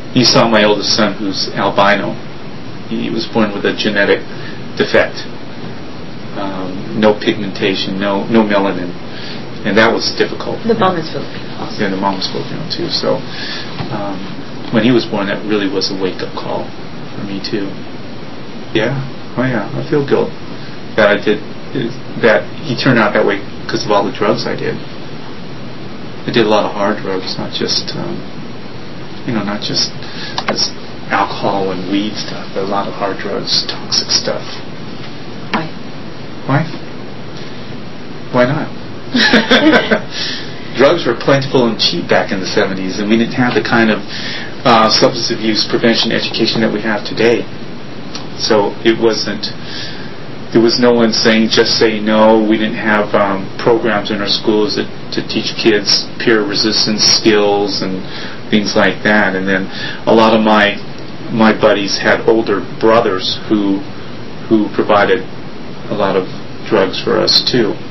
You saw my oldest son, who's albino. He was born with a genetic defect. No pigmentation, no melanin. And that was difficult. The mom is Filipino also. Yeah, the mom was Filipino too. So when he was born, that really was a wake-up call for me too. Yeah, oh yeah, I feel guilt that I did, that he turned out that way because of all the drugs I did. I did a lot of hard drugs, not just not just this alcohol and weed stuff, but a lot of hard drugs, toxic stuff. Why? Why not? Drugs were plentiful and cheap back in the 70s, and we didn't have the kind of substance abuse prevention education that we have today. So there was no one saying just say no. We didn't have programs in our schools to teach kids peer resistance skills and things like that. And then a lot of my buddies had older brothers who provided a lot of drugs for us too.